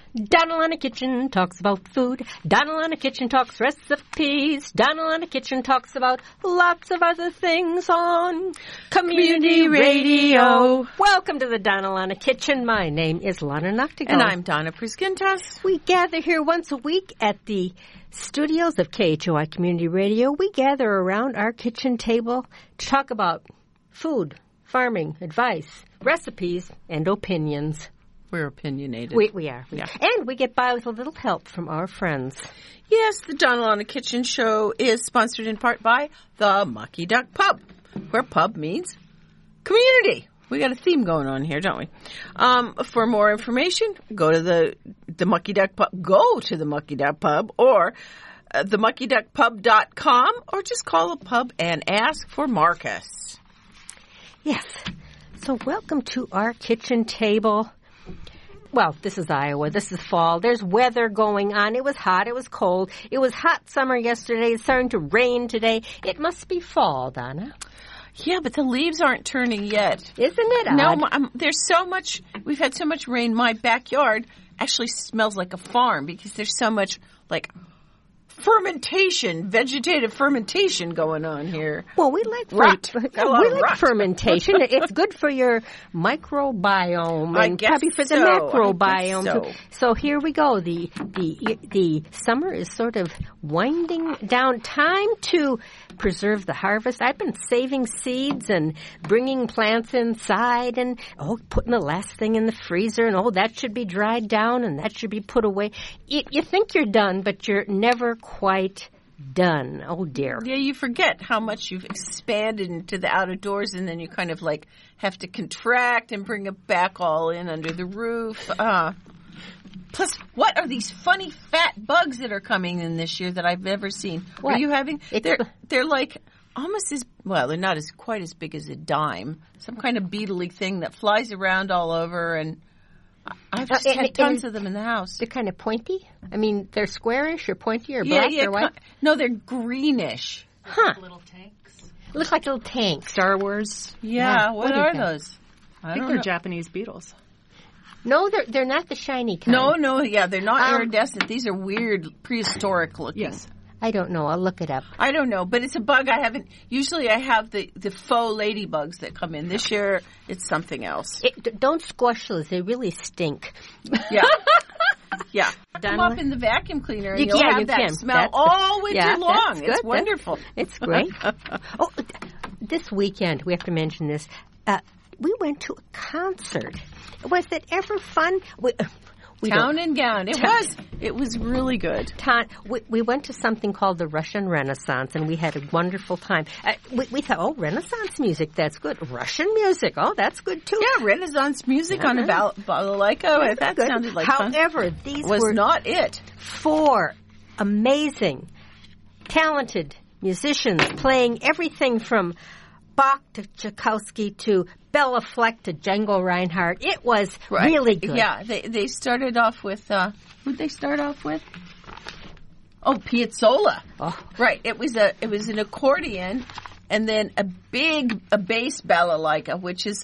Donald on the Kitchen talks about food. Donald on the Kitchen talks recipes. Donald on the Kitchen talks about lots of other things on Community Radio. Welcome to the Donald on the Kitchen. My name is Lana Noctigal. And I'm Donna Priskintas. We gather here once a week at the studios of KHOI Community Radio. We gather around our kitchen table to talk about food, farming, advice, recipes, and opinions. We're opinionated. We are. Yeah. And we get by with a little help from our friends. Yes, the Donald on the Kitchen show is sponsored in part by the Mucky Duck Pub, where pub means community. We got a theme going on here, don't we? For more information, go to the Mucky Duck Pub. Go to the Mucky Duck Pub or themuckyduckpub.com, or just call the pub and ask for Marcus. Yes. So welcome to our kitchen table. Well, this is Iowa. This is fall. There's weather going on. It was hot. It was cold. It was hot summer yesterday. It's starting to rain today. It must be fall, Donna. Yeah, but the leaves aren't turning yet. Isn't it odd? No, there's so much. We've had so much rain. My backyard actually smells like a farm because there's so much, like, vegetative fermentation going on here. Well, we like fermentation. It's good for your microbiome and probably for the macrobiome. So here we go. The summer is sort of winding down. Time to preserve the harvest. I've been saving seeds and bringing plants inside and putting the last thing in the freezer and that should be dried down and that should be put away. You think you're done, but you're never quite done. Oh, dear. Yeah, you forget how much you've expanded into the out of doors, and then you kind of like have to contract and bring it back all in under the roof. Plus, what are these funny fat bugs that are coming in this year that I've never seen? What? Are you having? They're like almost they're not quite as big as a dime. Some kind of beetly thing that flies around all over, and I've just had tons of them in the house. They're kind of pointy? I mean, they're squarish or pointy or black or white? No, they're greenish. Huh. Like little tanks. Look like little tanks. Star Wars. Yeah, what are those? I think they're Japanese beetles. No, they're not the shiny kind. No, they're not iridescent. These are weird, prehistoric looking. Yes. I don't know. I'll look it up. I don't know, but it's a bug I haven't. Usually I have the faux ladybugs that come in. This year it's something else. Don't squash those. They really stink. Yeah. Yeah. Come up in the vacuum cleaner and you'll have that smell that's all winter long. It's wonderful. It's great. This weekend, we have to mention this. We went to a concert. Was it ever fun? Town and Gown. It was really good. We went to something called the Russian Renaissance, and we had a wonderful time. We thought, Renaissance music, that's good. Russian music, that's good too. Yeah, Renaissance music on a balalaika. That sounded like fun. However, these were not it. 4 amazing, talented musicians playing everything from Bach to Tchaikovsky to Bela Fleck to Django Reinhardt. It was really good. Yeah, they started off with, who'd they start off with? Oh, Piazzolla. Oh. Right. It was an accordion and then a bass balalaika, which is,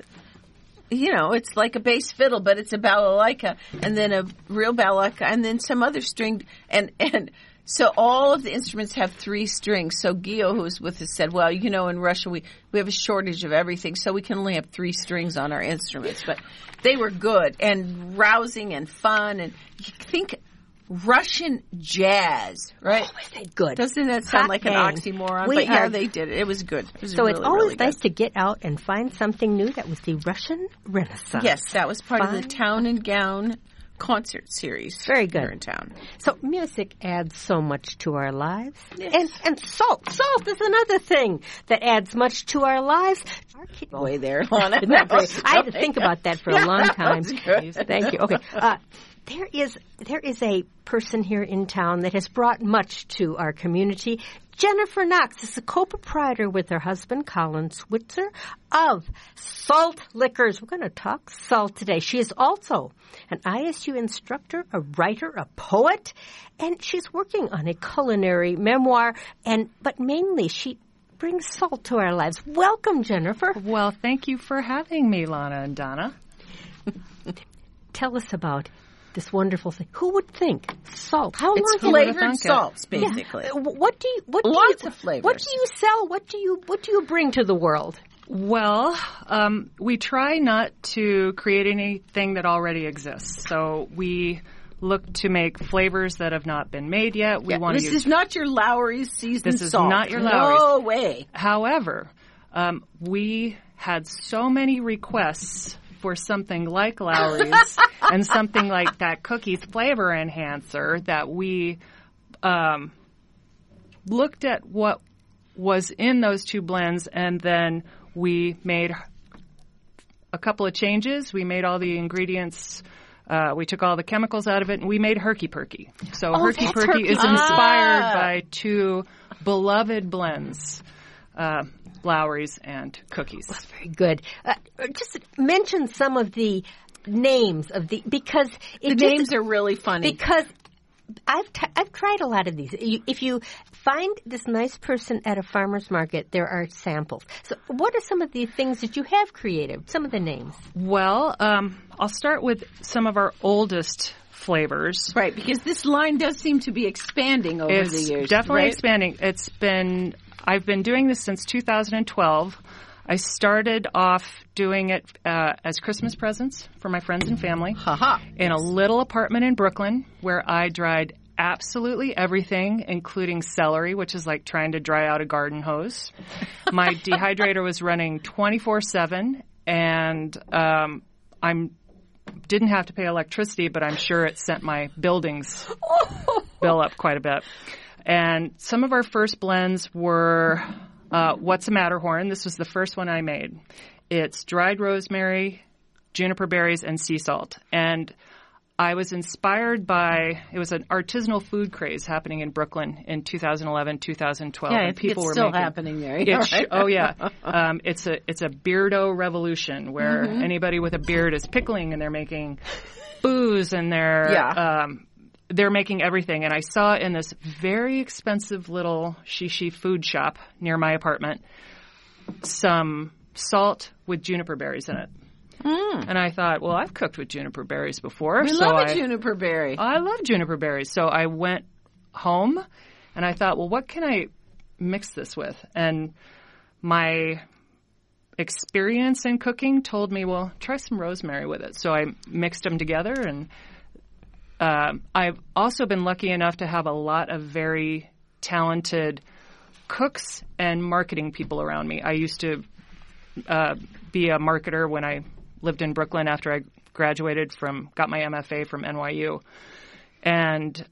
it's like a bass fiddle, but it's a balalaika, and then a real balalaika, and then some other stringed, and so all of the instruments have 3 strings. So Gio, who was with us, said, well, in Russia we have a shortage of everything, so we can only have 3 strings on our instruments. But they were good and rousing and fun. And you think Russian jazz, right? Oh, is that good? Doesn't that sound like an oxymoron? But they did it. It was good. It was so really, it's always really nice good. to get out and find something new. That was the Russian Renaissance. Yes, that was part of the Town and Gown concert series. Very good. Here in town. So music adds so much to our lives. Yes. And salt. Salt is another thing that adds much to our lives. Way there, Lana. I had to think about that for a long time. Thank you. Okay. There is a person here in town that has brought much to our community. Jennifer Knox is the co-proprietor with her husband, Colin Switzer, of Salt Liquors. We're going to talk salt today. She is also an ISU instructor, a writer, a poet, and she's working on a culinary memoir. But mainly, she brings salt to our lives. Welcome, Jennifer. Well, thank you for having me, Lana and Donna. Tell us about this wonderful thing. Who would think salt? How It's long can flavored salts, basically. What do you Lots of flavors. What do you sell? What do you bring to the world? Well, we try not to create anything that already exists. So we look to make flavors that have not been made yet. We want to use. This is not your Lowry's seasoned This is salt. not your Lowry's. No way. However, we had so many requests for something like Lowry's and something like that cookies flavor enhancer that we looked at what was in those two blends, and then we made a couple of changes. We made all the ingredients. We took all the chemicals out of it, and we made Herky Perky. So Herky Perky is inspired by two beloved blends, Lowry's and cookies. That's very good. Just mention some of the names of because the names are really funny. Because I've tried a lot of these. If you find this nice person at a farmer's market, there are samples. So what are some of the things that you have created? Some of the names. Well, I'll start with some of our oldest flavors. Right, because this line does seem to be expanding over the years. It's definitely right? expanding. I've been doing this since 2012. I started off doing it as Christmas presents for my friends and family in a little apartment in Brooklyn where I dried absolutely everything, including celery, which is like trying to dry out a garden hose. My dehydrator was running 24/7, and I didn't have to pay electricity, but I'm sure it sent my building's bill up quite a bit. And some of our first blends were What's a Matterhorn. This was the first one I made. It's dried rosemary, juniper berries, and sea salt. And I was inspired by, it was an artisanal food craze happening in Brooklyn in 2011, 2012. Yeah, and people it's were still making, happening there. Oh, yeah. It's a beardo revolution where anybody with a beard is pickling, and they're making booze, and they're making everything. And I saw in this very expensive little shishi food shop near my apartment some salt with juniper berries in it. And I thought, well, I've cooked with juniper berries before. We love a juniper berry. I love juniper berries. So I went home and I thought, well, what can I mix this with? And my experience in cooking told me, well, try some rosemary with it. So I mixed them together, and I've also been lucky enough to have a lot of very talented cooks and marketing people around me. I used to be a marketer when I lived in Brooklyn after I got my MFA from NYU. And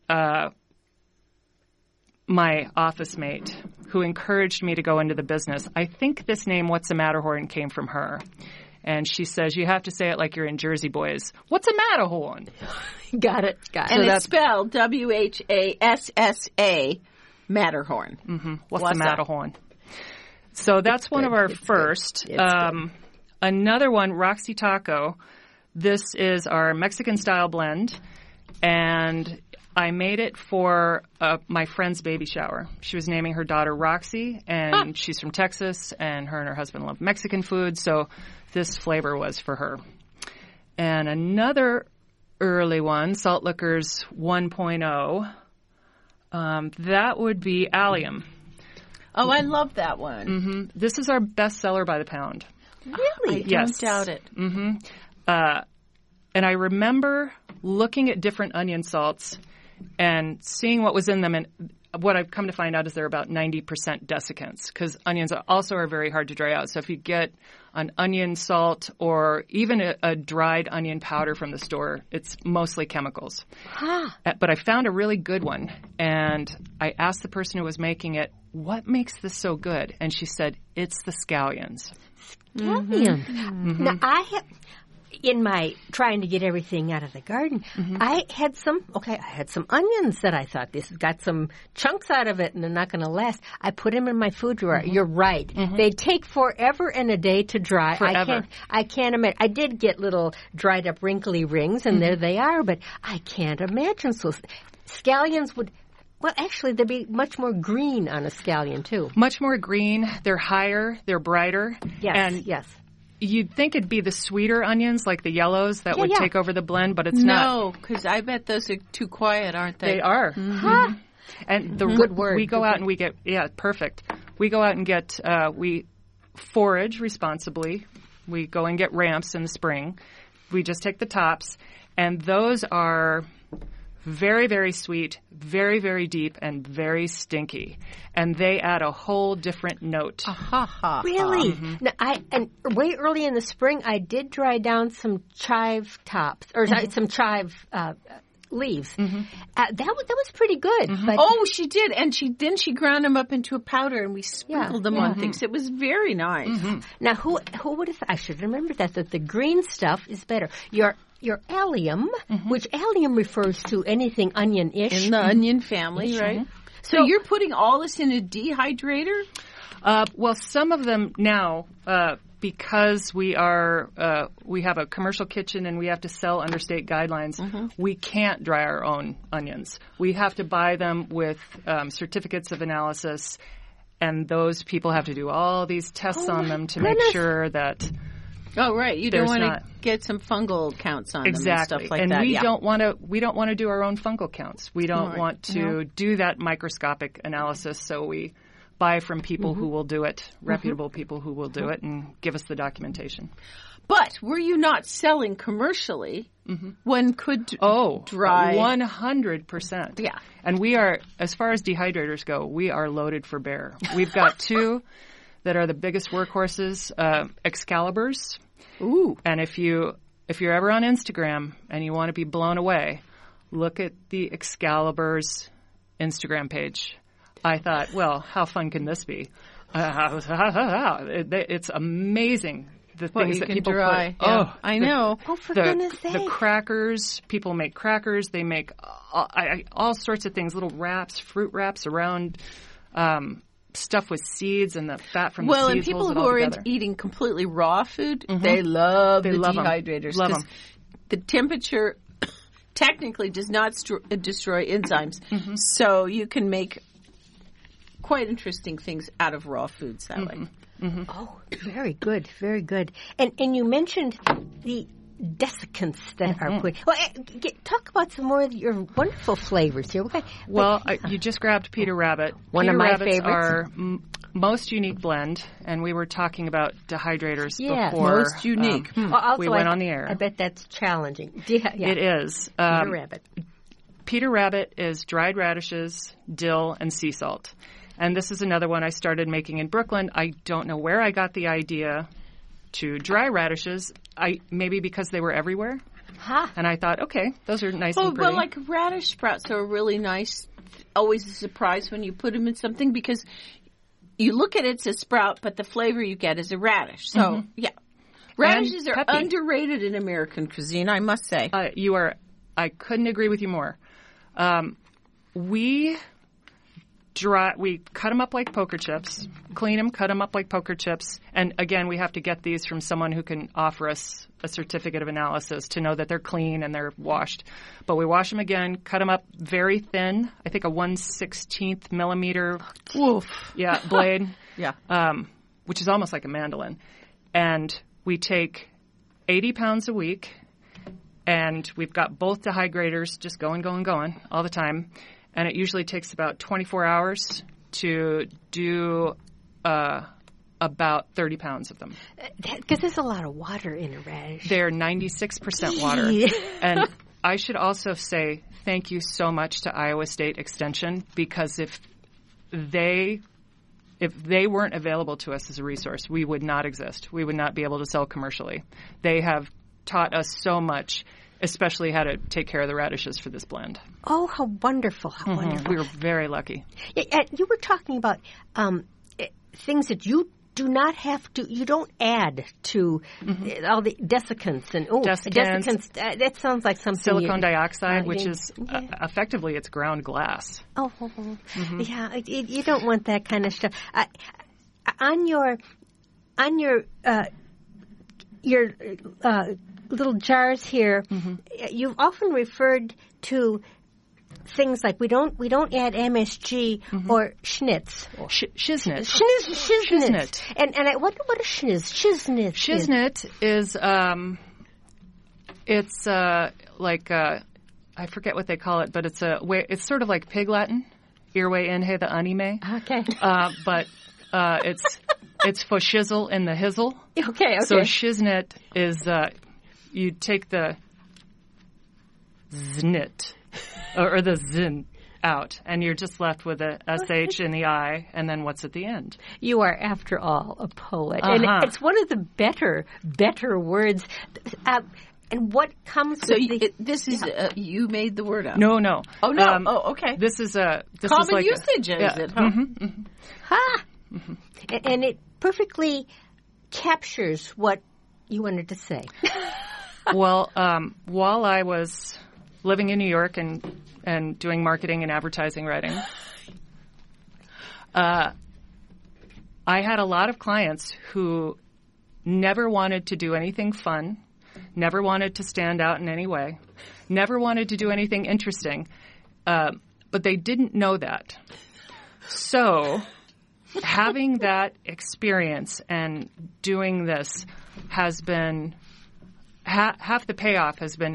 my office mate, who encouraged me to go into the business, I think this name, What's a Matterhorn, came from her. And she says, you have to say it like you're in Jersey Boys. What's a Matterhorn? Got it. And it's spelled WHASSA, Matterhorn. Mm-hmm. What's a Matterhorn? So that's one of our first. Another one, Roxy Taco. This is our Mexican-style blend, and I made it for my friend's baby shower. She was naming her daughter Roxy, and she's from Texas, and her husband love Mexican food, so this flavor was for her. And another early one, Salt Liquors 1.0, that would be Allium. Oh, I love that one. Mm-hmm. This is our bestseller by the pound. Really? I don't doubt it. Mm-hmm. And I remember looking at different onion salts and seeing what was in them. And what I've come to find out is they're about 90% desiccants, because onions also are very hard to dry out. So if you get an onion salt or even a dried onion powder from the store, it's mostly chemicals. But I found a really good one. And I asked the person who was making it, what makes this so good? And she said, it's the scallions. Scallions. Mm-hmm. Now, I have, in my trying to get everything out of the garden, I had some onions that I thought, this has got some chunks out of it and they're not going to last. I put them in my food drawer. You're right. They take forever and a day to dry. Forever. I can't imagine. I did get little dried up wrinkly rings, and there they are, but I can't imagine. So scallions would... Well, actually, they'd be much more green on a scallion, too. Much more green. They're higher. They're brighter. Yes, and yes. You'd think it'd be the sweeter onions, like the yellows, that would take over the blend, but it's not. No, because I bet those are too quiet, aren't they? They are. Huh? And the Good word. we go out and we get perfect. We go out and get we forage responsibly. We go and get ramps in the spring. We just take the tops, and those are very, very sweet, very, very deep, and very stinky. And they add a whole different note. Really? Now, and way early in the spring, I did dry down some chive tops, or some chive leaves. That was pretty good. But she did, and she ground them up into a powder, and we sprinkled them on things. It was very nice. Now, who would have? I should remember that the green stuff is better. Your allium, which allium refers to anything onion-ish. In the onion family, right? So you're putting all this in a dehydrator? Well, some of them now, because we have a commercial kitchen and we have to sell under state guidelines, we can't dry our own onions. We have to buy them with certificates of analysis, and those people have to do all these tests on them to make sure that... Oh, right. You don't want to get some fungal counts on them and stuff like that. And we don't want to do our own fungal counts. We don't want to do that microscopic analysis, so we buy from people who will do it, reputable people who will do it and give us the documentation. But were you not selling commercially? One could dry 100%. Yeah. And we are, as far as dehydrators go, we are loaded for bear. We've got two that are the biggest workhorses, Excaliburs. Ooh. And if you're ever on Instagram and you want to be blown away, look at the Excaliburs Instagram page. I thought, well, how fun can this be? It's amazing. The things that people dry. put. Yeah. I know. For goodness sake. The crackers. People make crackers. They make all sorts of things, little wraps, fruit wraps around stuff with seeds and the fat from the seeds. Well, and people who are eating completely raw food, they love the dehydrators. Love them. The temperature technically does not destroy enzymes, so you can make quite interesting things out of raw foods that way. Oh, very good, very good. And you mentioned the desiccants that are put. Well, talk about some more of your wonderful flavors here. Well, you just grabbed Peter Rabbit. One of my favorites. Our most unique blend, and we were talking about dehydrators before. Most unique. We went on the air. I bet that's challenging. It is. Peter Rabbit. Peter Rabbit is dried radishes, dill, and sea salt. And this is another one I started making in Brooklyn. I don't know where I got the idea to dry radishes. Maybe because they were everywhere. And I thought, okay, those are nice and pretty. Well, like radish sprouts are really nice. Always a surprise when you put them in something because you look at it, it's a sprout, but the flavor you get is a radish. So, radishes are underrated in American cuisine, I must say. I couldn't agree with you more. We cut them up like poker chips, clean them, cut them up like poker chips. And again, we have to get these from someone who can offer us a certificate of analysis to know that they're clean and they're washed. But we wash them again, cut them up very thin, I think a 1/16 millimeter blade, which is almost like a mandolin. And we take 80 pounds a week, and we've got both dehydrators just going all the time. And it usually takes about 24 hours to do about 30 pounds of them. Because there's a lot of water in a radish. They're 96% water. And I should also say thank you so much to Iowa State Extension, because if they weren't available to us as a resource, we would not exist. We would not be able to sell commercially. They have taught us so much, especially how to take care of the radishes for this blend. Oh, how wonderful, how wonderful. We were very lucky. You were talking about things that you do not have to, you don't add to all the desiccants. And desiccants, that sounds like something. Silicon dioxide, which is effectively it's ground glass. Yeah, you don't want that kind of stuff. On your little jars here, you've often referred to things like we don't add MSG or schnitz. Shiznit. Shiznit. And what is shiznit? Shiznit is it's like I forget what they call it, but it's it's sort of like Pig Latin. Irwe inhe the anime. Okay. But it's for shizzle in the hizzle. Okay. So shiznit is you take the znit or the zin out, and you're just left with a sh in the I, and then what's at the end? You are, after all, a poet, and it's one of the better words. And what comes with this is you made the word up? No. Oh no. Okay. This is common is like usage, is it? Huh? And it perfectly captures what you wanted to say. Well, while I was living in New York and doing marketing and advertising writing, I had a lot of clients who never wanted to do anything fun, never wanted to stand out in any way, never wanted to do anything interesting, but they didn't know that. So having that experience and doing this has been half the payoff has been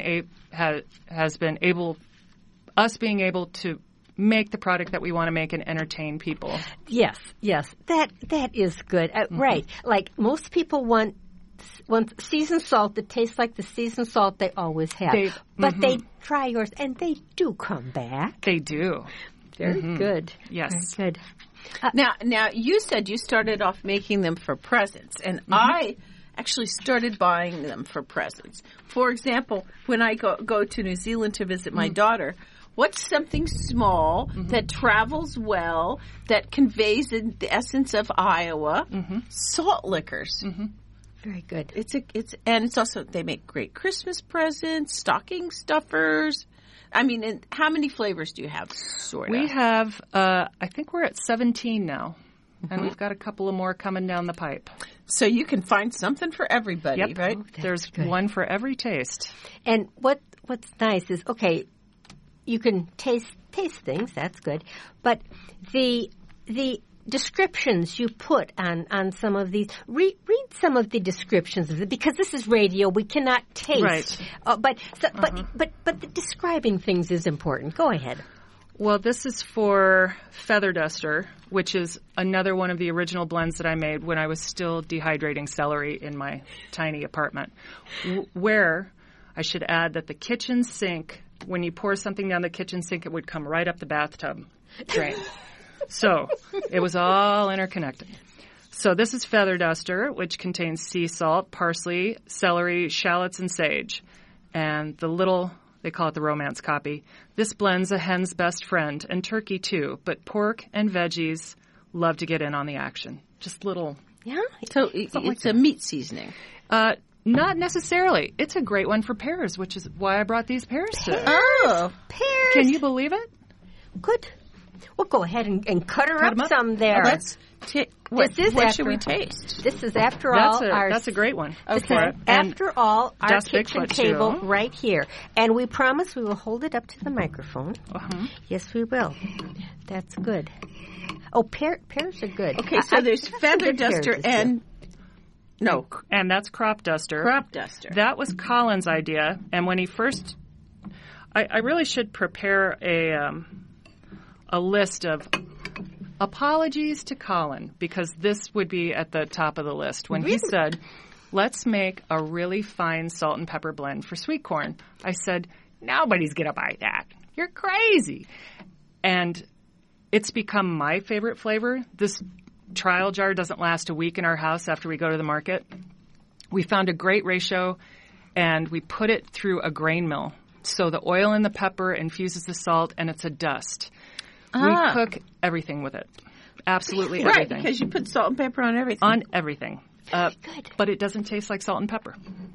us being able to make the product that we want to make and entertain people. Yes, that is good. Right, like most people want seasoned salt that tastes like the seasoned salt they always have. But they try yours, and they do come back. They do. Very good. Yes. Very good. Now you said you started off making them for presents, and I actually started buying them for presents. For example, when I go to New Zealand to visit my daughter, what's something small that travels well, that conveys the essence of Iowa? Salt liquors. Very good. It's also, they make great Christmas presents, stocking stuffers. I mean, and how many flavors do you have? We have, I think we're at 17 now, and we've got a couple of more coming down the pipe. So you can find something for everybody, right? Oh, there's one for every taste. And what's nice is, okay, you can taste things, that's good, but the descriptions you put on some of these, read some of the descriptions of it, because this is radio, we cannot taste. Right. But the describing things is important. Go ahead. Well, this is for Feather Duster, which is another one of the original blends that I made when I was still dehydrating celery in my tiny apartment, where I should add that the kitchen sink, when you pour something down the kitchen sink, it would come right up the bathtub drain. So it was all interconnected. So this is Feather Duster, which contains sea salt, parsley, celery, shallots, and sage. And they call it the romance copy. This blends a hen's best friend, and turkey too, but pork and veggies love to get in on the action. Just little... Yeah? So it's a meat seasoning. Not necessarily. It's a great one for pears, which is why I brought these pears today. Oh! Pears! Can you believe it? Good. Well, go ahead and cut up some there. What should we taste? This is, after all, that's a great one. Okay. After all, our kitchen table right here. And we promise we will hold it up to the microphone. Yes, we will. That's good. Oh, pears are good. Okay, so there's Feather Duster and... No. And that's Crop Duster. Crop Duster. That was Colin's idea. And when he first... I really should prepare a list of apologies to Colin, because this would be at the top of the list. When he said, let's make a really fine salt and pepper blend for sweet corn, I said, nobody's going to buy that. You're crazy. And it's become my favorite flavor. This trial jar doesn't last a week in our house after we go to the market. We found a great ratio, and we put it through a grain mill. So the oil in the pepper infuses the salt, and it's a dust. We cook everything with it. Absolutely everything. Right, because you put salt and pepper on everything. On everything. Good. But it doesn't taste like salt and pepper.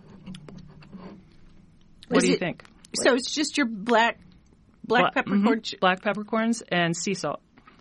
What do you think? So it's just your black peppercorn? Black peppercorns and sea salt.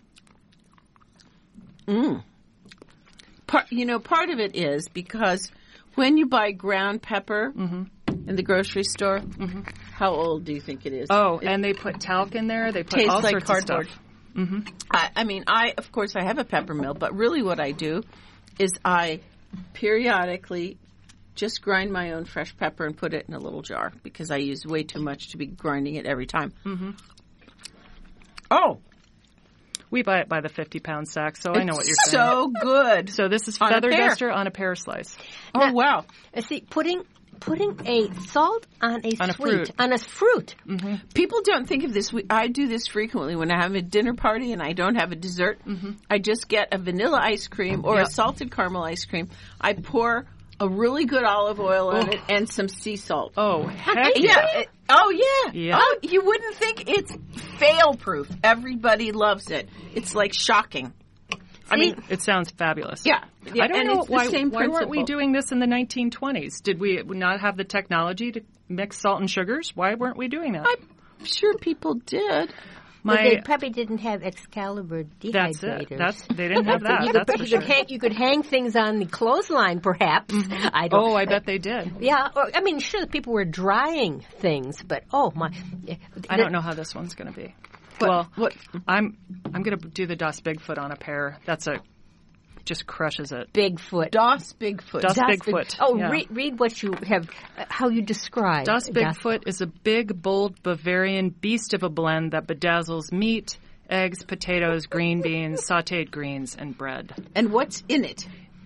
Part of it is because when you buy ground pepper in the grocery store, How old do you think it is? Oh, and they put talc in there. They put tastes all like sorts cardboard. of stuff. Mm-hmm. I mean, of course, I have a pepper mill, but really what I do is I periodically just grind my own fresh pepper and put it in a little jar because I use way too much to be grinding it every time. Mm-hmm. Oh. We buy it by the 50-pound sack, so I know what you're saying. So good. So this is feather duster on a pear slice. Oh, wow. See, putting a salt on a fruit. Mm-hmm. People don't think of this. I do this frequently when I have a dinner party and I don't have a dessert. Mm-hmm. I just get a vanilla ice cream or a salted caramel ice cream. I pour a really good olive oil on it and some sea salt. Oh, heck yeah. Yeah. Oh, you wouldn't think it's fail-proof. Everybody loves it. It's like shocking. I mean, it sounds fabulous. Yeah. I don't know why weren't we principle. doing this in the 1920s? Did we not have the technology to mix salt and sugars? Why weren't we doing that? I'm sure people did. But they probably didn't have Excalibur dehydrators. That's it. They didn't have that. You could hang things on the clothesline, perhaps. Mm-hmm. I bet they did. Yeah. I mean, sure, people were drying things, but I don't know how this one's going to be. I'm going to do the Das Bigfoot on a pear. Just crushes it. Bigfoot. Das Bigfoot. Das Bigfoot. Oh, yeah. read what you have, how you describe. Das Bigfoot is a big, bold Bavarian beast of a blend that bedazzles meat, eggs, potatoes, green beans, sautéed greens, and bread. And what's in it?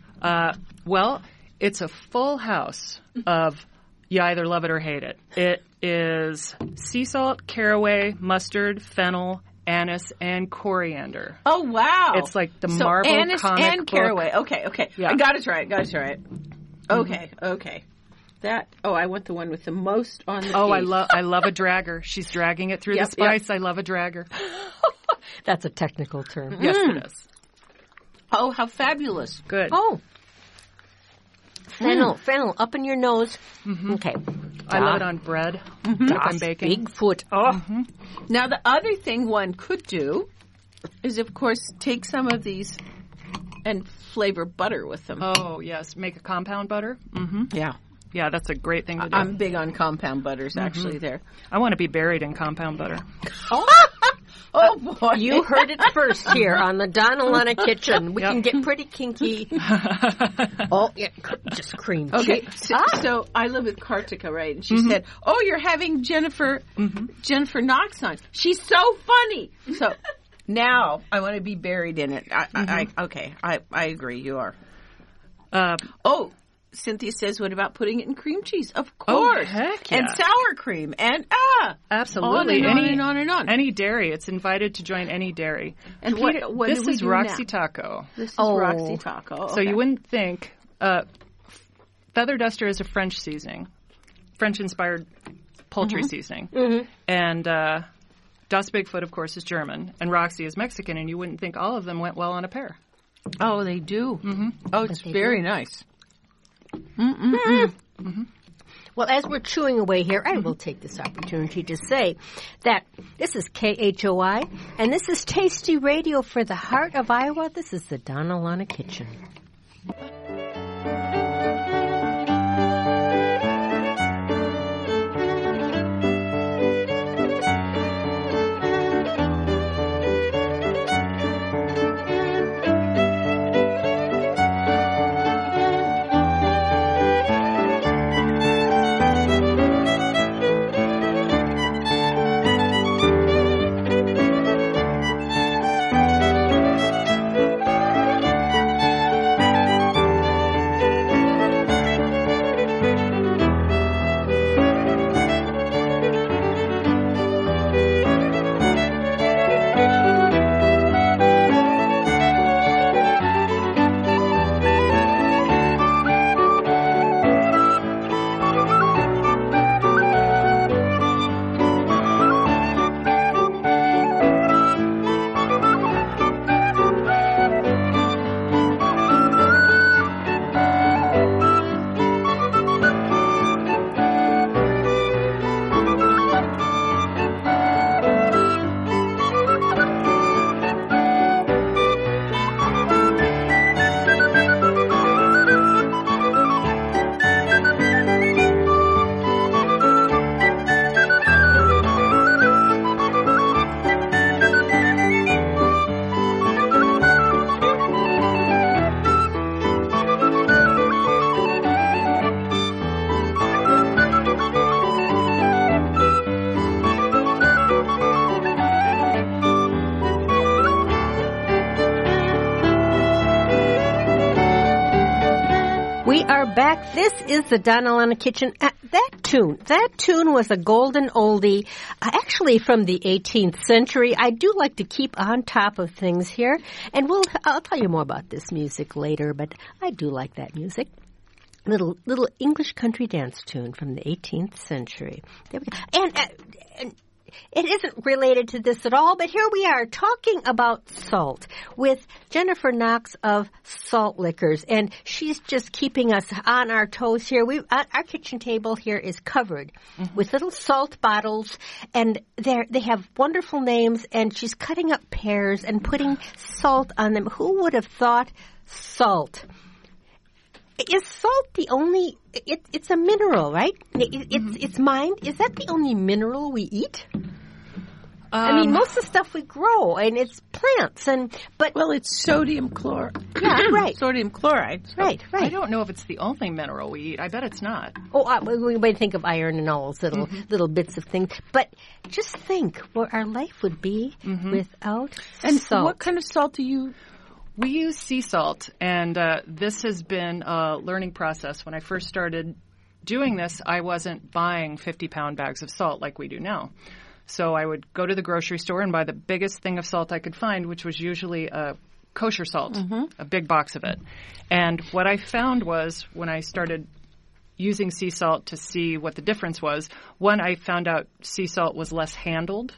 It's a full house of you either love it or hate it. It is sea salt, caraway, mustard, fennel, anise, and coriander. Oh, wow. It's like the Marvel anise comic and book. caraway. Okay. Yeah. I got to try it. Okay. I want the one with the most on the piece. I love a dragger. She's dragging it through the spice. I love a dragger. That's a technical term. Yes, it is. Oh, how fabulous. Good. Oh. Fennel up in your nose. Mm-hmm. Okay. I love it on bread if I'm baking. Bigfoot. Oh. Mm-hmm. Now, the other thing one could do is, of course, take some of these and flavor butter with them. Oh, yes. Make a compound butter. Mm-hmm. Yeah. Yeah, that's a great thing to do. I'm big on compound butters, actually, there. I want to be buried in compound butter. Oh, boy. You heard it first here on the Donna Lana Kitchen. We can get pretty kinky. Just cream cheese. Okay, so I live with Kartika, right? And she said, "Oh, you're having Jennifer Knox on. She's so funny." So now I want to be buried in it. I agree. You are. Cynthia says, "What about putting it in cream cheese?" Of course, heck yeah. And sour cream, and absolutely, on and on. Any dairy, it's invited to join any dairy. And what this do we is do Roxy now? Taco. This is Roxy Taco. Okay. So you wouldn't think feather duster is a French seasoning, French-inspired poultry seasoning, and Das Bigfoot, of course, is German, and Roxy is Mexican, and you wouldn't think all of them went well on a pear. Oh, they do. Mm-hmm. Oh, it's very nice. Well, as we're chewing away here, I will take this opportunity to say that this is KHOI, and this is Tasty Radio for the heart of Iowa. This is the Donna Lana Kitchen. back. This is the Donna Lana Kitchen. That tune was a golden oldie, actually from the 18th century. I do like to keep on top of things here, and I'll tell you more about this music later, but I do like that music. Little English country dance tune from the 18th century. There we go. And it isn't related to this at all, but here we are talking about salt with Jennifer Knox of Salt Lickers, and she's just keeping us on our toes here. Our kitchen table here is covered with little salt bottles, and they have wonderful names, and she's cutting up pears and putting salt on them. Who would have thought salt? Is salt the only? It's a mineral, right? It's mined. Is that the only mineral we eat? I mean, most of the stuff we grow, and it's plants, but it's sodium chloride. Yeah, right. Sodium chloride. So. Right. I don't know if it's the only mineral we eat. I bet it's not. Oh, we might think of iron and all those little bits of things, but just think what our life would be without salt. And what kind of salt do you? We use sea salt, and this has been a learning process. When I first started doing this, I wasn't buying 50-pound bags of salt like we do now. So I would go to the grocery store and buy the biggest thing of salt I could find, which was usually kosher salt, a big box of it. And what I found was when I started using sea salt to see what the difference was, one, I found out sea salt was less handled,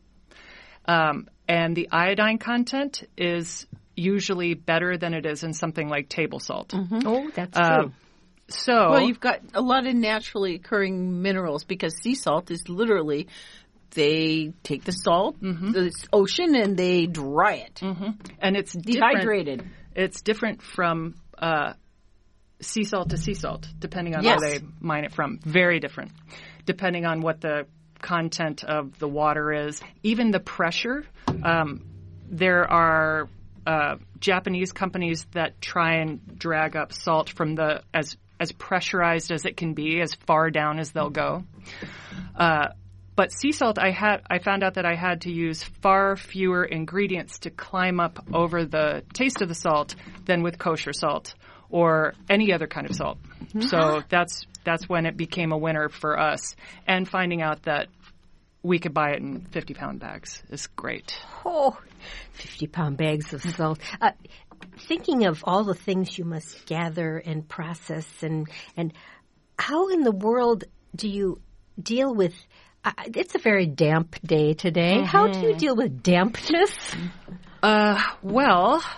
and the iodine content is usually better than it is in something like table salt. Oh, that's true. You've got a lot of naturally occurring minerals because sea salt is literally they take the salt, the ocean, and they dry it. And it's dehydrated. It's different from sea salt to sea salt, depending on where they mine it from. Very different, depending on what the content of the water is. Even the pressure. There are Japanese companies that try and drag up salt from as pressurized as it can be, as far down as they'll go. But sea salt, I found out that I had to use far fewer ingredients to climb up over the taste of the salt than with kosher salt or any other kind of salt. So that's when it became a winner for us. And finding out that we could buy it in 50-pound bags is great. Oh, 50-pound bags of salt. Thinking of all the things you must gather and process, and how in the world do you deal with it's a very damp day today. How do you deal with dampness? Well,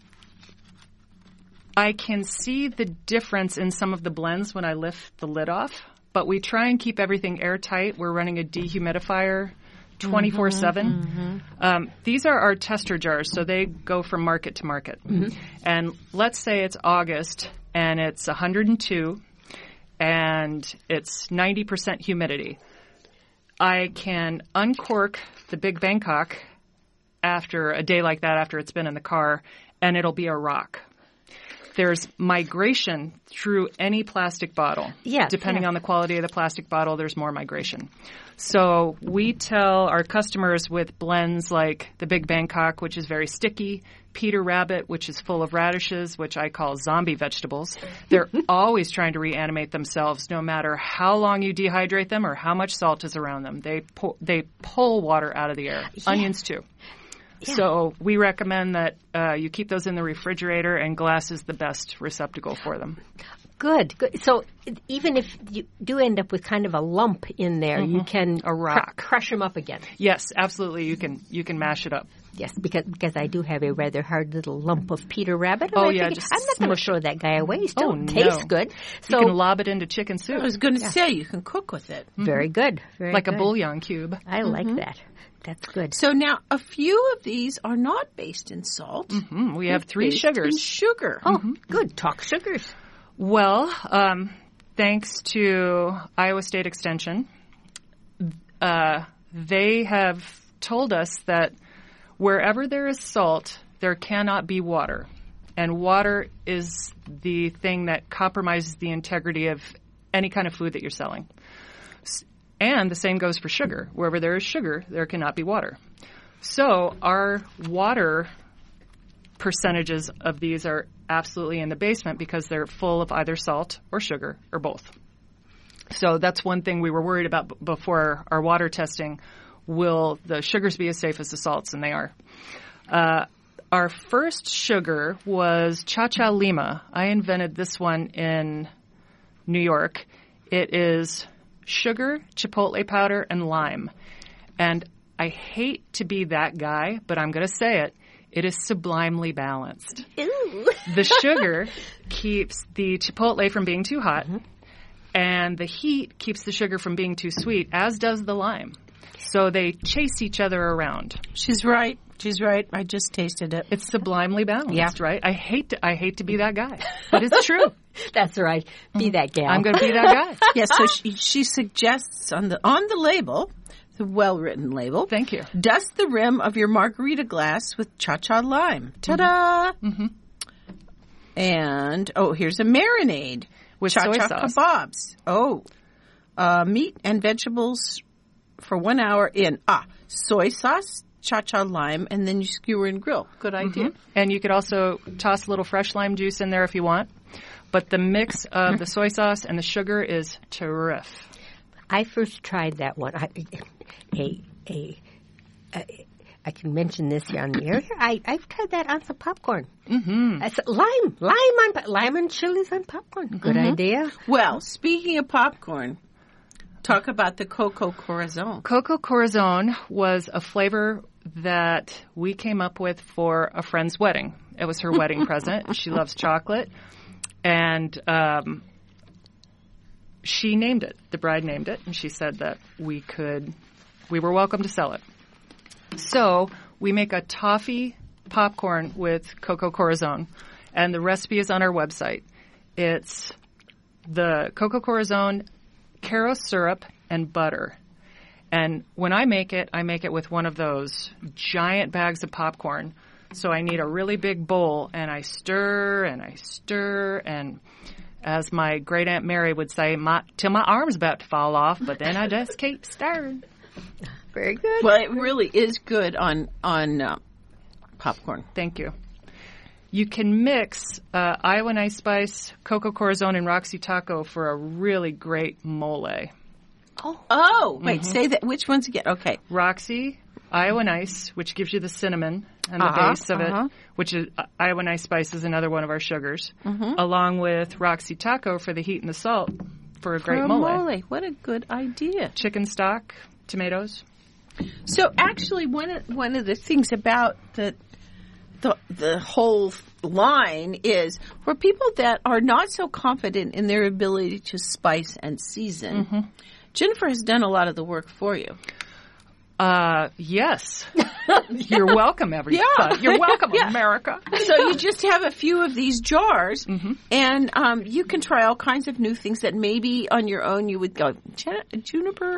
I can see the difference in some of the blends when I lift the lid off, but we try and keep everything airtight. We're running a dehumidifier 24/7. These are our tester jars, so they go from market to market. And let's say it's August and it's 102 and it's 90% humidity. I can uncork the Big Bangkok after a day like that, after it's been in the car, and it'll be a rock. There's migration through any plastic bottle. Depending on the quality of the plastic bottle, there's more migration. So we tell our customers with blends like the Big Bangkok, which is very sticky, Peter Rabbit, which is full of radishes, which I call zombie vegetables. They're always trying to reanimate themselves no matter how long you dehydrate them or how much salt is around them. They pull water out of the air. Onions too. So we recommend that you keep those in the refrigerator, and glass is the best receptacle for them. Good. So even if you do end up with kind of a lump in there, you can crush them up again. Yes, absolutely. You can mash it up. Yes, because I do have a rather hard little lump of Peter Rabbit. Oh, I'm not going to throw that guy away. He still tastes good. So you can lob it into chicken soup. I was going to say, you can cook with it. Very good. Like a bouillon cube. I like that. That's good. So now, a few of these are not based in salt. We have 3 sugars. In sugar. Oh, good. Talk sugars. Well, thanks to Iowa State Extension, they have told us that wherever there is salt, there cannot be water. And water is the thing that compromises the integrity of any kind of food that you're selling. And the same goes for sugar. Wherever there is sugar, there cannot be water. So our water percentages of these are absolutely in the basement because they're full of either salt or sugar or both. So that's one thing we were worried about before our water testing. Will the sugars be as safe as the salts? And they are. Our first sugar was Cha-Cha Lima. I invented this one in New York. It is sugar, chipotle powder, and lime. And I hate to be that guy, but I'm going to say it. It is sublimely balanced. Ooh. The sugar keeps the chipotle from being too hot, and the heat keeps the sugar from being too sweet, as does the lime. So they chase each other around. She's right. She's right. I just tasted it. It's sublimely balanced, right? I hate to be that guy, but it's true. That's right. Be that gal. I'm going to be that guy. Yes. So she suggests on the label, the well-written label. Thank you. Dust the rim of your margarita glass with Cha-Cha lime. Ta-da! Mm-hmm. And here's a marinade with Cha-Cha soy sauce. Kebabs. Meat and vegetables for 1 hour in soy sauce, Cha-Cha lime, and then you skewer and grill. Good idea. Mm-hmm. And you could also toss a little fresh lime juice in there if you want. But the mix of the soy sauce and the sugar is terrific. I first tried that one. I can mention this here on the air. I've tried that on some popcorn. Mm-hmm. I said, lime and chilies on popcorn. Good idea. Well, speaking of popcorn, talk about the Coco Corazon. Coco Corazon was a flavor that we came up with for a friend's wedding. It was her wedding present. She loves chocolate. And she named it. The bride named it. And she said that we were welcome to sell it. So we make a toffee popcorn with Coco Corazon. And the recipe is on our website. It's the Coco Corazon, Caro syrup, and butter. And when I make it with one of those giant bags of popcorn. So I need a really big bowl, and I stir, and as my great Aunt Mary would say, till my arm's about to fall off, but then I just keep stirring. Very good. Well, it really is good on popcorn. Thank you. You can mix Iowa Nice Spice, Coco Corazon, and Roxy Taco for a really great mole. Wait, say that. Which ones again? Okay. Roxy, Iowa Nice, which gives you the cinnamon and the base of it, which is Iowa Nice Spice is another one of our sugars, along with Roxy Taco for the heat and the salt for a great mole. What a good idea. Chicken stock, tomatoes. So actually, one of the things about the whole line is for people that are not so confident in their ability to spice and season. Jennifer has done a lot of the work for you. Yes. You're welcome, everybody. Yeah. You're welcome, America. So you just have a few of these jars, and you can try all kinds of new things that maybe on your own you would go, Juniper.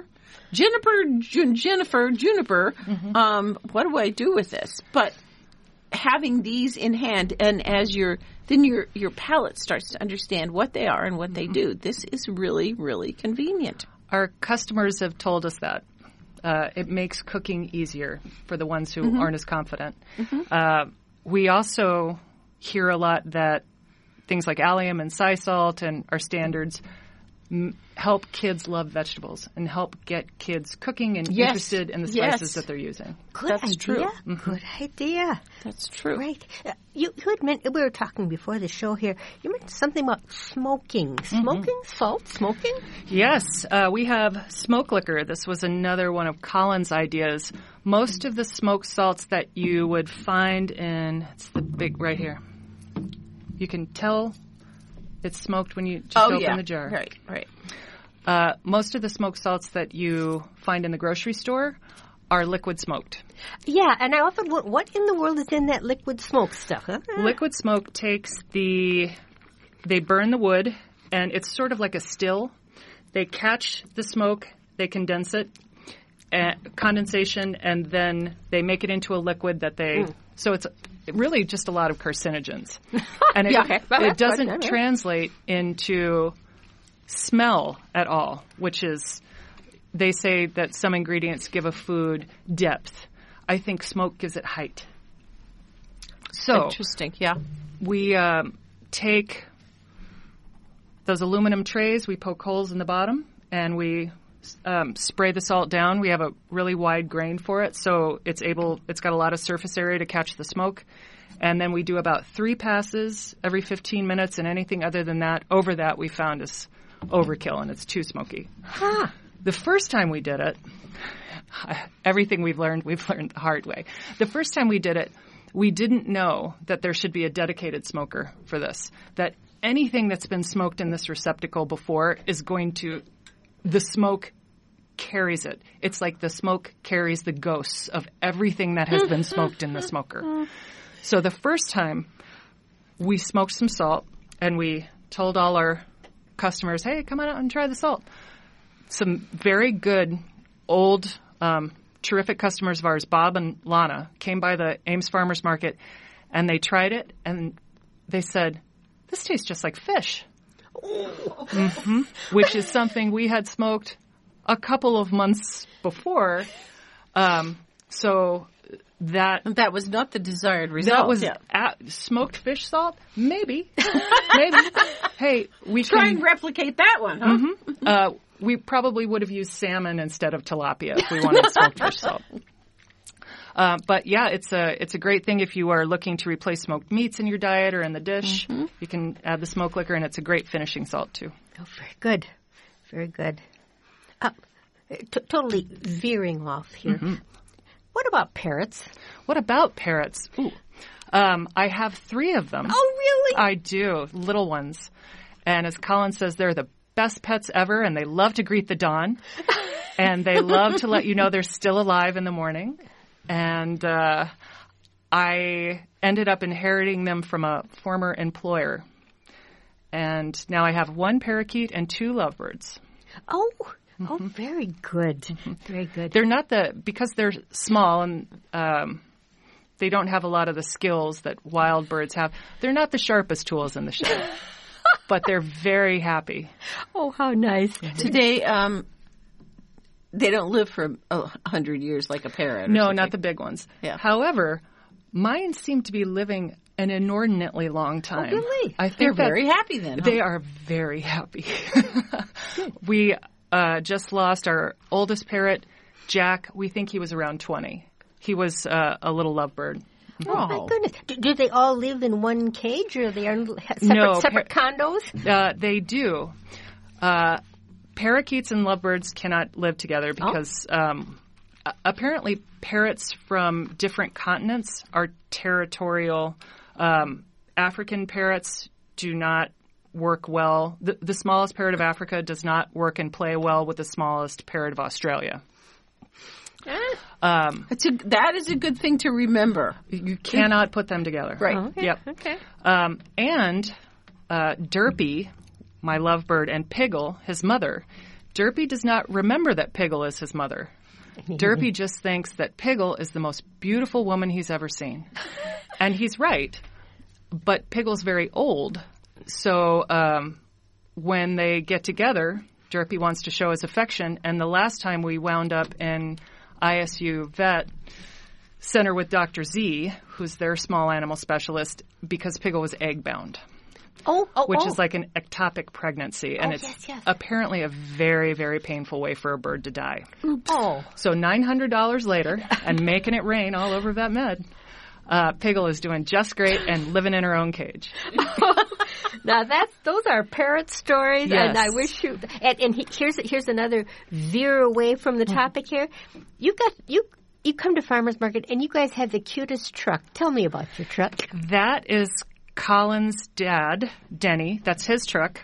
What do I do with this? But having these in hand, and as your palate starts to understand what they are and what they do, this is really, really convenient. Our customers have told us that. It makes cooking easier for the ones who aren't as confident. We also hear a lot that things like allium and sea salt and our standards help kids love vegetables and help get kids cooking and interested in the spices that they're using. Good idea. True. Good idea. That's true. Right. You had mentioned, we were talking before the show here, you mentioned something about smoking. Smoking? Salt? Smoking? Yes. We have smoke liquor. This was another one of Colin's ideas. Most of the smoked salts that you would find it's the big right here. You can tell it's smoked when you just open the jar. Right. Most of the smoked salts that you find in the grocery store are liquid smoked. Yeah, and I often wonder, what in the world is in that liquid smoke stuff? Huh? Liquid smoke they burn the wood, and it's sort of like a still. They catch the smoke, they condense it, condensation, and then they make it into a liquid that so it's really just a lot of carcinogens. And it doesn't translate into smell at all, which is, they say that some ingredients give a food depth. I think smoke gives it height. So interesting. Yeah. We take those aluminum trays, we poke holes in the bottom, and we spray the salt down. We have a really wide grain for it, so it's got a lot of surface area to catch the smoke. And then we do about 3 passes every 15 minutes, and anything other than that, over that, we found is overkill, and it's too smoky. Huh. The first time we did it, everything we've learned the hard way. The first time we did it, we didn't know that there should be a dedicated smoker for this, that anything that's been smoked in this receptacle before is going to, the smoke carries it. It's like the smoke carries the ghosts of everything that has been smoked in the smoker. So the first time we smoked some salt and we told all our customers, hey, come on out and try the salt. Some very good old terrific customers of ours, Bob and Lana, came by the Ames Farmers Market and they tried it and they said, this tastes just like fish. Mm-hmm. Which is something we had smoked a couple of months before. So that was not the desired result. That was smoked fish salt? Maybe. Maybe. Hey, we try and replicate that one, huh? Mm-hmm. We probably would have used salmon instead of tilapia if we wanted smoked fish salt. But yeah, it's a great thing if you are looking to replace smoked meats in your diet or in the dish. Mm-hmm. You can add the smoke liquor, and it's a great finishing salt too. Oh, very good, very good. Totally veering off here. Mm-hmm. What about parrots? What about parrots? Ooh, I have 3 of them. Oh, really? I do, little ones. And as Colin says, they're the best pets ever, and they love to greet the dawn, and they love to let you know they're still alive in the morning. And I ended up inheriting them from a former employer. And now I have 1 parakeet and 2 lovebirds. Oh, very good. Mm-hmm. Very good. They're not because they're small and they don't have a lot of the skills that wild birds have. They're not the sharpest tools in the shed, but they're very happy. Oh, how nice. Mm-hmm. Today, they don't live for 100 years like a parrot. No, not the big ones. Yeah. However, mine seem to be living an inordinately long time. Oh, really? I think they're very happy then. Huh? They are very happy. We just lost our oldest parrot, Jack. We think he was around 20. He was a little lovebird. Oh, my goodness. Do they all live in one cage, or are they separate condos? They do. Parakeets and lovebirds cannot live together because apparently parrots from different continents are territorial. African parrots do not work well. The smallest parrot of Africa does not work and play well with the smallest parrot of Australia. That is a good thing to remember. You cannot put them together. Right. Oh, okay. Yep. Okay. And Derpy, my lovebird, and Piggle, his mother. Derpy does not remember that Piggle is his mother. Derpy just thinks that Piggle is the most beautiful woman he's ever seen. And he's right. But Piggle's very old. So when they get together, Derpy wants to show his affection. And the last time we wound up in ISU Vet Center with Dr. Z, who's their small animal specialist, because Piggle was egg-bound. Which is like an ectopic pregnancy. And it's apparently a very, very painful way for a bird to die. So $900 later, and making it rain all over Vet Med, Piggle is doing just great and living in her own cage. Now those are parrot stories, yes. And I wish you. And here's another veer away from the topic here. You come to Farmers Market and you guys have the cutest truck. Tell me about your truck. That is Colin's dad, Denny. That's his truck.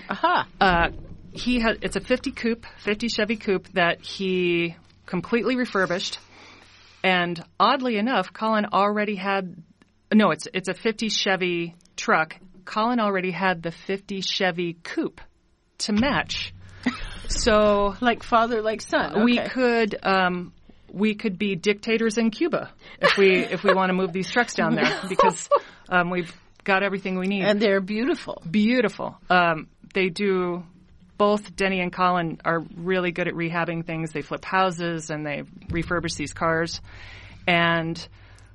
It's a 50 Chevy Coupe that he completely refurbished. And oddly enough, Colin already had. No, it's a 50 Chevy truck. Colin already had the 50 Chevy Coupe to match. So, like father, like son. Okay. We could be dictators in Cuba if we want to move these trucks down there because we've got everything we need. And they're beautiful. Beautiful. They do. Both Denny and Colin are really good at rehabbing things. They flip houses and they refurbish these cars. And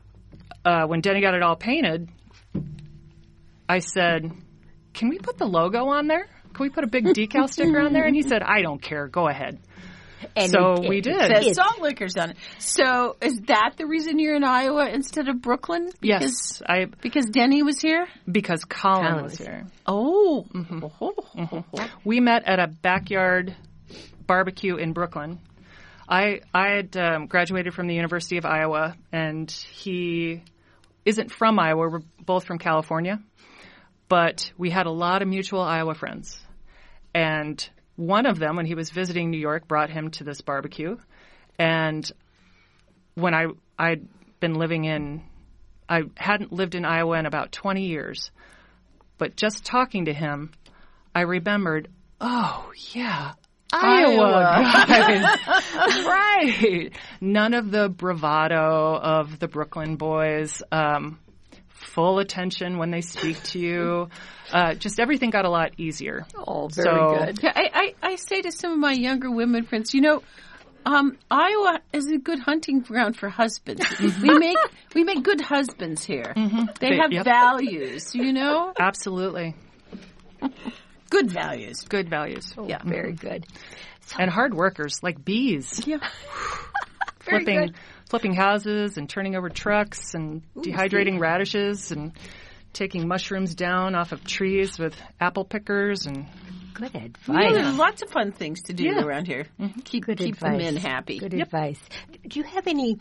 when Denny got it all painted, I said, "Can we put the logo on there? Can we put a big decal sticker on there?" And he said, "I don't care. Go ahead." And so we did. It says Salt Lickers on it. So is that the reason you're in Iowa instead of Brooklyn? Yes. Because Denny was here? Because Colin was here. Oh. Mm-hmm. We met at a backyard barbecue in Brooklyn. I had graduated from the University of Iowa, and he isn't from Iowa. We're both from California. But we had a lot of mutual Iowa friends. And one of them, when he was visiting New York, brought him to this barbecue. And when I'd been I hadn't lived in Iowa in about 20 years. But just talking to him, I remembered, oh, yeah, Iowa guys. Right. None of the bravado of the Brooklyn boys. Full attention when they speak to you. Just everything got a lot easier. Oh, very good. Yeah, I say to some of my younger women friends, Iowa is a good hunting ground for husbands. we make good husbands here. Mm-hmm. They have values, Absolutely. Good values. Good values. Oh, yeah, very good. And hard workers, like bees. Yeah. Flipping houses and turning over trucks and dehydrating radishes and taking mushrooms down off of trees with apple pickers and good advice. There's lots of fun things to do around here. Mm-hmm. Keep the men happy. Good advice. Do you have any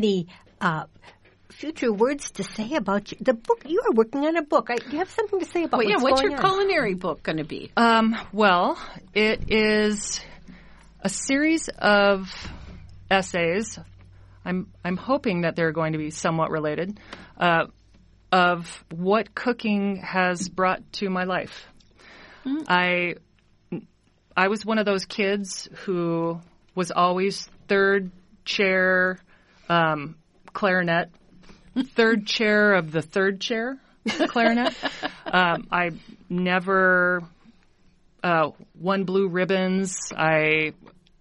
future words to say about the book? You are working on a book. Do you have something to say about what's your culinary book going to be? Well, it is a series of essays. I'm hoping that they're going to be somewhat related, of what cooking has brought to my life. Mm. I was one of those kids who was always third chair clarinet, third chair of the third chair clarinet. I never won blue ribbons. I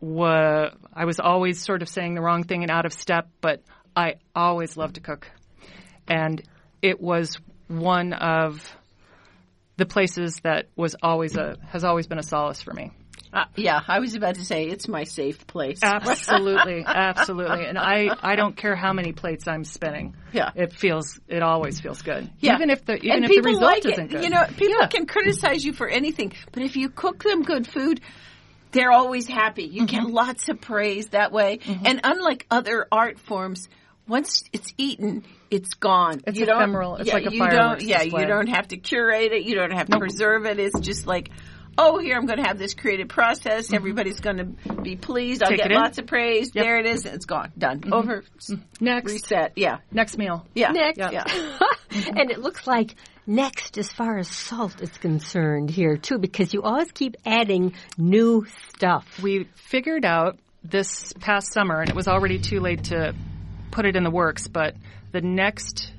was always sort of saying the wrong thing and out of step, but I always loved to cook. And it was one of the places that has always been a solace for me. I was about to say it's my safe place. Absolutely, absolutely. And I don't care how many plates I'm spinning. Yeah, it always feels good. Yeah, even if the result isn't good. People can criticize you for anything, but if you cook them good food, they're always happy. You get lots of praise that way. Mm-hmm. And unlike other art forms, once it's eaten, it's gone. It's ephemeral. It's like a fireworks display. You don't have to curate it. You don't have to preserve it. It's just like, here I'm going to have this creative process. Mm-hmm. Everybody's going to be pleased. I'll get lots of praise. Yep. There it is. It's gone. Done. Mm-hmm. Over. Next. Reset. Yeah. Next meal. Yeah. Next. Yeah. And it looks like next as far as salt is concerned here, too, because you always keep adding new stuff. We figured out this past summer, and it was already too late to put it in the works, but the next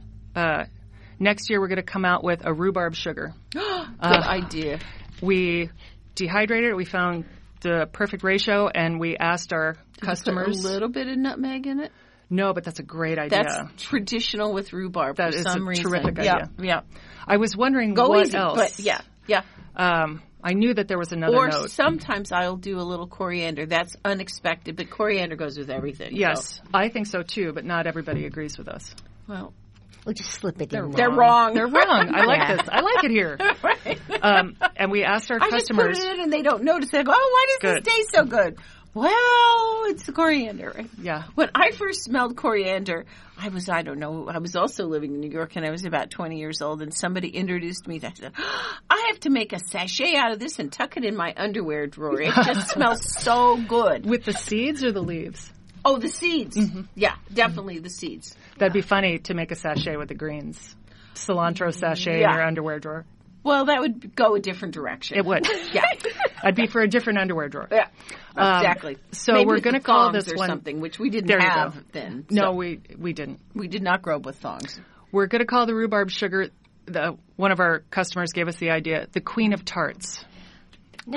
year we're going to come out with a rhubarb sugar. Good idea. We dehydrated it. We found the perfect ratio, and we asked our customers. Put a little bit of nutmeg in it? No, but that's a great idea. That's traditional with rhubarb for some reason. That is a terrific idea. Yeah. I was wondering what else. But yeah. I knew that there was another note. Or sometimes I'll do a little coriander. That's unexpected, but coriander goes with everything. Yes, so. I think so too, but not everybody agrees with us. Well, we'll just slip it in. They're wrong. They're wrong. I like this. I like it here. Right. And we asked our customers. I just put it in and they don't notice. They go, why does this taste so good? Well, it's the coriander. Yeah. When I first smelled coriander, I was also living in New York, and I was about 20 years old, and somebody introduced me. I said, I have to make a sachet out of this and tuck it in my underwear drawer. It just smells so good. With the seeds or the leaves? Oh, the seeds. Mm-hmm. Yeah, definitely the seeds. That'd be funny to make a sachet with the greens. Cilantro sachet in your underwear drawer. Well, that would go a different direction. It would. Yeah. I'd be for a different underwear drawer. Yeah. Exactly. So maybe we're going to call this or one something, which we didn't have then. So. No, we didn't. We did not grow up with thongs. We're going to call the rhubarb sugar. One of our customers gave us the idea, the Queen of Tarts.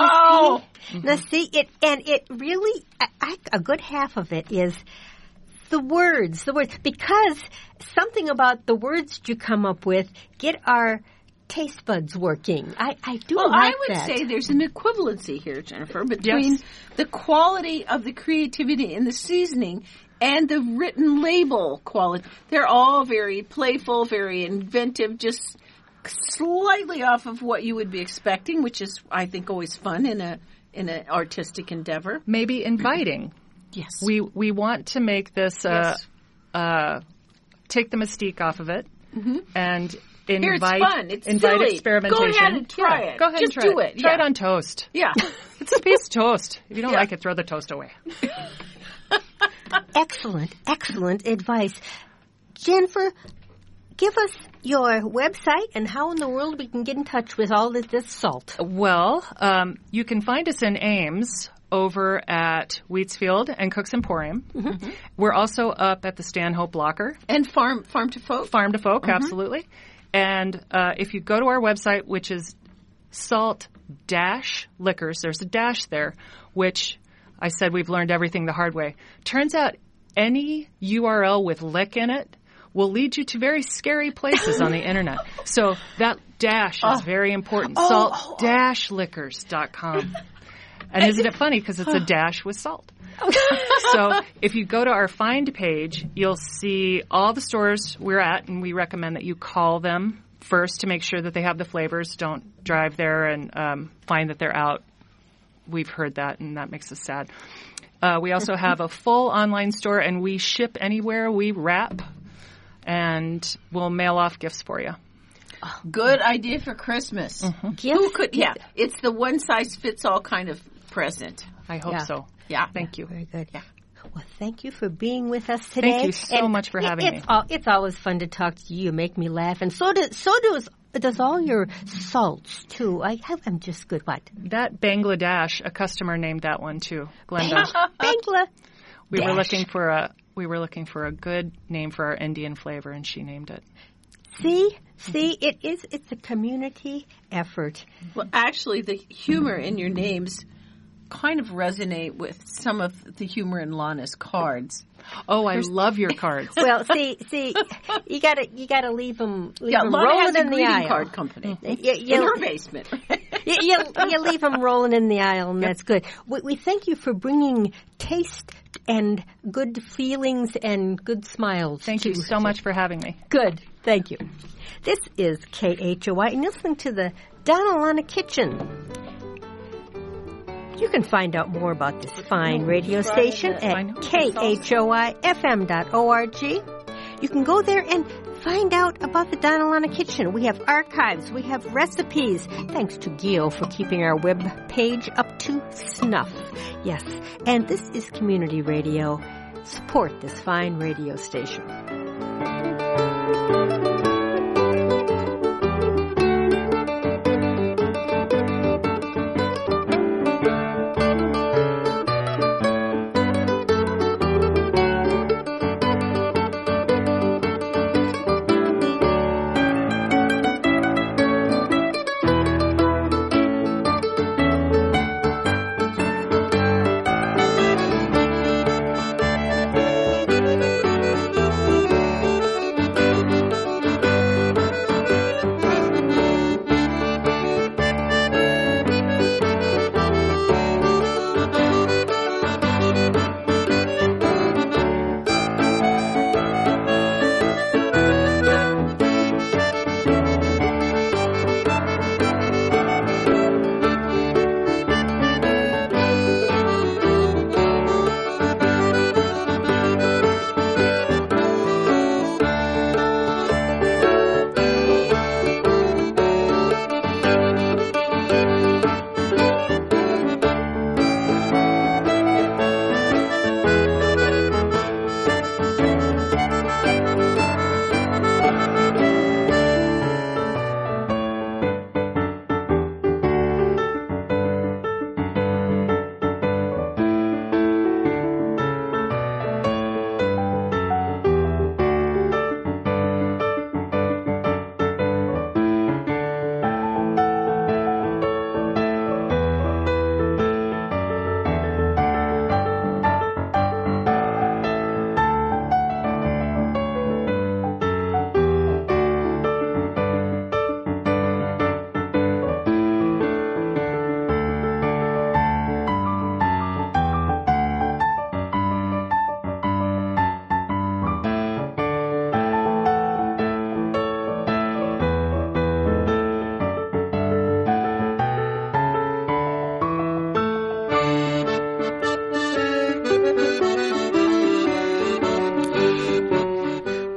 Now see it, and it really, a good half of it is the words, because something about the words you come up with get our taste buds working. I do like that. Well, I would say there's an equivalency here, Jennifer, between the quality of the creativity in the seasoning and the written label quality. They're all very playful, very inventive, just slightly off of what you would be expecting, which is, I think, always fun in an artistic endeavor. Maybe inviting. Yes. We want to make this take the mystique off of it and invite it's silly. Experimentation. Go ahead and try it. Go ahead Just and try do it. Try it on toast. Yeah. It's a piece of toast. If you don't like it, throw the toast away. Excellent advice. Jennifer, give us your website and how in the world we can get in touch with all this salt. Well, you can find us in Ames over at Wheatsfield and Cook's Emporium. Mm-hmm. We're also up at the Stanhope Locker. And Farm to Folk. Farm to Folk, absolutely. And if you go to our website, which is salt-liquors, there's a dash there, which I said we've learned everything the hard way. Turns out any URL with lick in it will lead you to very scary places on the internet. So that dash is very important. Salt-liquors.com. And isn't it funny? Because it's a dash with salt. So if you go to our find page, you'll see all the stores we're at, and we recommend that you call them first to make sure that they have the flavors. Don't drive there and find that they're out. We've heard that, and that makes us sad. We also have a full online store, and we ship anywhere. We wrap, and we'll mail off gifts for you. Good idea for Christmas. Mm-hmm. Who could? Yeah, it's the one-size-fits-all kind of present. I hope so. Yeah. Thank you. Very good. Yeah. Well, thank you for being with us today. Thank you so much for having me. It's always fun to talk to you. You make me laugh, and so does all your salts too. I'm just good. What? That Bangladesh, a customer named that one too, Glenda. Bangla. We were looking for a good name for our Indian flavor, and she named it. See, it's a community effort. Well, actually, the humor in your names kind of resonate with some of the humor in Lana's cards. Oh, I love your cards. Well, see, you gotta leave them Lana rolling has a in the greeting aisle. card company in her basement. you leave them rolling in the aisle, and that's good. We thank you for bringing taste and good feelings and good smiles. Thank you so much for having me. Good. Thank you. This is KHOI, and you're listening to the Donna Lana Kitchen. You can find out more about this fine radio station at khoifm.org. You can go there and find out about the Donna Lana Kitchen. We have archives. We have recipes. Thanks to Gio for keeping our web page up to snuff. Yes, and this is community radio. Support this fine radio station.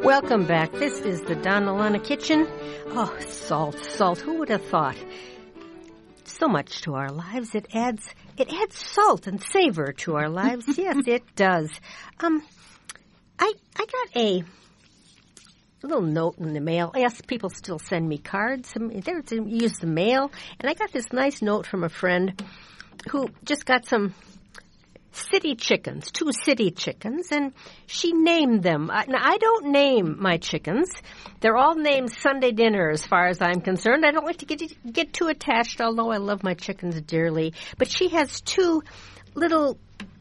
Welcome back. This is the Donna Lana Kitchen. Oh, salt. Who would have thought? So much to our lives. It adds salt and savor to our lives. Yes, it does. I got a little note in the mail. Yes, people still send me cards. They use the mail. And I got this nice note from a friend who just got some city chickens, 2 city chickens, and she named them. Now, I don't name my chickens. They're all named Sunday dinner as far as I'm concerned. I don't like to get too attached, although I love my chickens dearly. But she has 2 little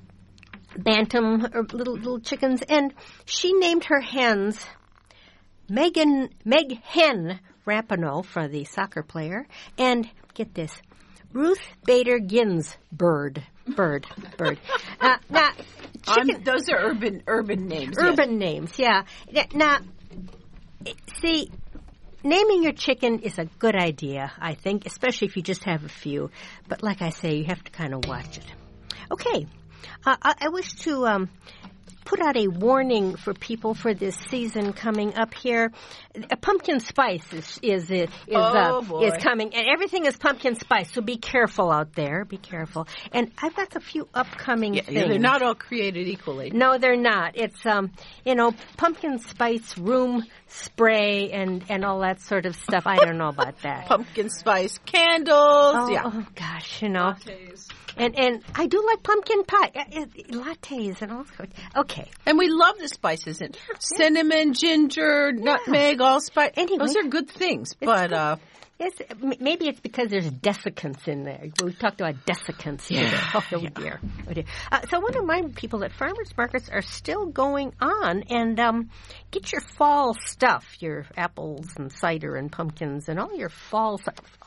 bantam, or little chickens, and she named her hens Meg Hen Rapinoe for the soccer player, and get this, Ruth Bader Ginsburg. Bird. Now, those are urban names. Urban names, yeah. Now, see, naming your chicken is a good idea, I think, especially if you just have a few. But like I say, you have to kind of watch it. Okay, I wish to put out a warning for people for this season coming up here. Pumpkin spice is coming, and everything is pumpkin spice. So be careful out there. Be careful. And I've got a few upcoming things. They're not all created equally. No, they're not. It's pumpkin spice room spray and all that sort of stuff. I don't know about that. Pumpkin spice candles. Oh gosh, Lattes. And I do like pumpkin pie, lattes and all sorts. Okay. And we love the spices. And cinnamon, ginger, nutmeg, allspice. Anyway, those are good things. But yes, maybe it's because there's desiccants in there. We talked about desiccants today. Oh, dear. So I want to remind people that farmers markets are still going on. And get your fall stuff, your apples and cider and pumpkins and all your fall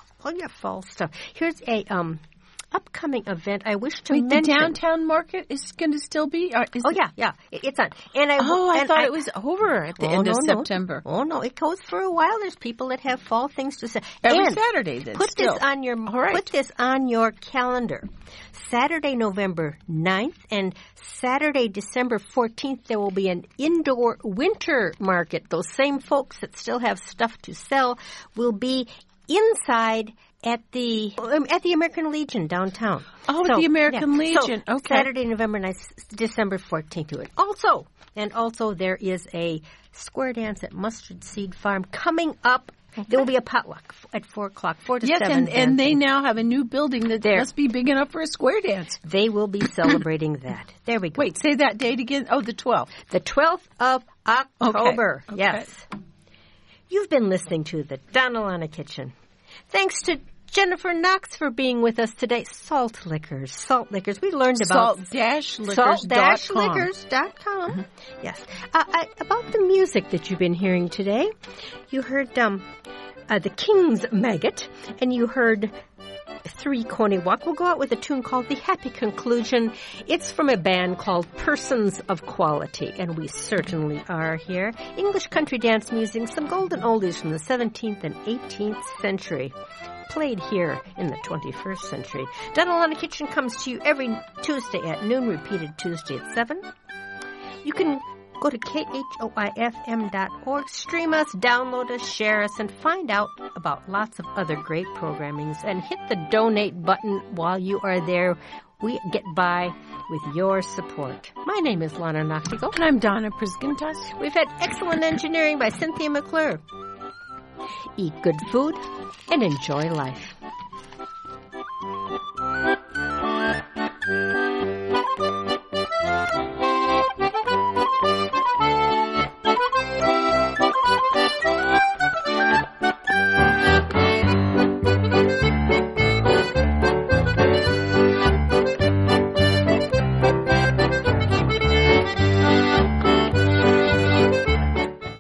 stuff. Here's a upcoming event I wish to mention. The downtown market is going to still be? Yeah. It's on. I thought it was over at the end of September. Oh, no. It goes for a while. There's people that have fall things to say. Every Saturday, then. Put this on your calendar. Saturday, November 9th and Saturday, December 14th, there will be an indoor winter market. Those same folks that still have stuff to sell will be inside at the American Legion downtown. The American Legion. So, okay. Saturday, November 9th, December 14th to it. Also there is a square dance at Mustard Seed Farm coming up. There will be a potluck at 4 o'clock, 4 to 7. And they now have a new building that must be big enough for a square dance. They will be celebrating that. There we go. Wait, say that date again. Oh, the 12th. The 12th of October. Okay. Yes. You've been listening to the Donna Lana Kitchen. Thanks to Jennifer Knox for being with us today. Salt liquors. We learned about salt-liquors.com. Mm-hmm. Yes. About the music that you've been hearing today. You heard the King's Maggot, and you heard 3 Coney Walk. We'll go out with a tune called The Happy Conclusion. It's from a band called Persons of Quality, and we certainly are here. English country dance music, some golden oldies from the 17th and 18th century, played here in the 21st century. Donna Lana Kitchen comes to you every Tuesday at noon, repeated Tuesday at 7. You can go to KHOIFM.org, stream us, download us, share us, and find out about lots of other great programmings. And hit the donate button while you are there. We get by with your support. My name is Lana Nachtigall. And I'm Donna Priskintas. We've had excellent engineering by Cynthia McClure. Eat good food and enjoy life.